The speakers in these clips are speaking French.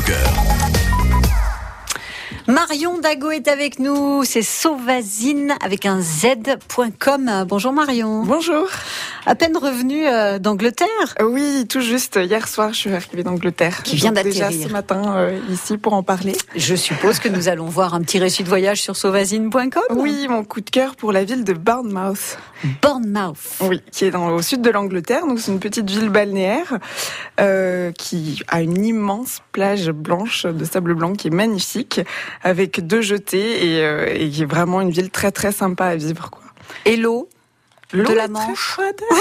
cœur. Marion Dago est avec nous, c'est Sauvazine avec un z.com. Bonjour Marion. Bonjour. À peine revenue d'Angleterre. Oui, tout juste. Hier soir, je suis arrivée d'Angleterre. Qui vient d'atterrir. Déjà ce matin ici pour en parler. Je suppose que nous allons voir un petit récit de voyage sur sauvazine.com. Oui, mon coup de cœur pour la ville de Bournemouth. Bournemouth. Oui, qui est au sud de l'Angleterre. Donc c'est une petite ville balnéaire qui a une immense plage blanche de sable blanc qui est magnifique, avec 2 jetées et qui est vraiment une ville très très sympa à vivre, quoi. Et l'eau de la est Manche.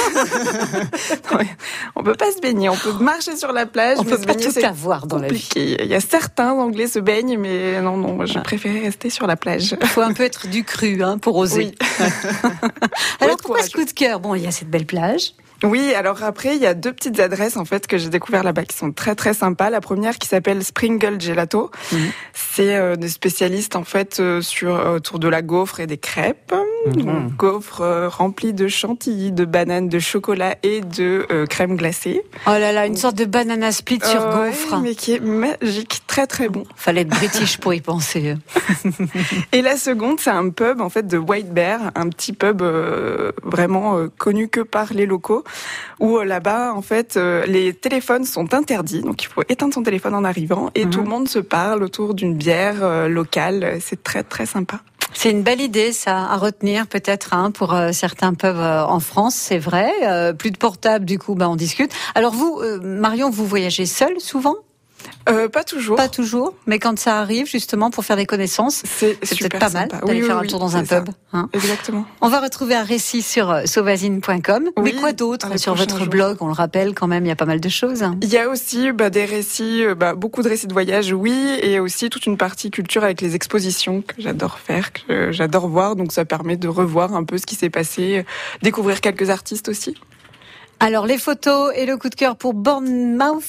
Non, on peut pas se baigner, on peut marcher sur la plage. On mais peut se pas baigner, tout c'est avoir dans compliqué. la vie. Il y a certains Anglais se baignent, mais non, moi je préférais rester sur la plage. Il faut un peu être du cru pour oser. Oui. Alors pourquoi ce coup de cœur ? Bon, il y a cette belle plage. Oui, alors après, il y a 2 petites adresses en fait que j'ai découvert là-bas qui sont très très sympas. La première qui s'appelle Springle Gelato. C'est des spécialistes en fait autour de la gaufre et des crêpes. Donc, gaufre remplie de chantilly, de bananes, de chocolat et de crème glacée. Oh là là, une sorte de banana split sur gaufre. Mais qui est magique, très très bon. Fallait être british pour y penser. Et la seconde, c'est un pub en fait de White Bear, un petit pub vraiment connu que par les locaux, où là-bas en fait les téléphones sont interdits, donc il faut éteindre son téléphone en arrivant et tout le monde se parle autour d'une bière locale. C'est très très sympa. C'est une belle idée, ça, à retenir peut-être pour certains pubs en France, c'est vrai. Plus de portable, du coup, on discute. Alors vous, Marion, vous voyagez seule souvent ? Pas toujours. Pas toujours, mais quand ça arrive, justement, pour faire des connaissances, c'est peut-être pas mal d'aller faire un tour dans un pub. Exactement. On va retrouver un récit sur sauvazine.com. Oui, mais quoi d'autre sur votre blog ? On le rappelle quand même, il y a pas mal de choses. Il y a aussi des récits, beaucoup de récits de voyage, oui, et aussi toute une partie culture avec les expositions que j'adore faire, que j'adore voir. Donc ça permet de revoir un peu ce qui s'est passé, découvrir quelques artistes aussi. Alors, les photos et le coup de cœur pour Bournemouth.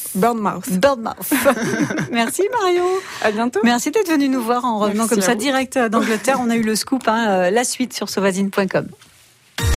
Merci Marion. À bientôt. Merci d'être venue nous voir en revenant comme ça direct d'Angleterre. On a eu le scoop, la suite sur sauvazine.com.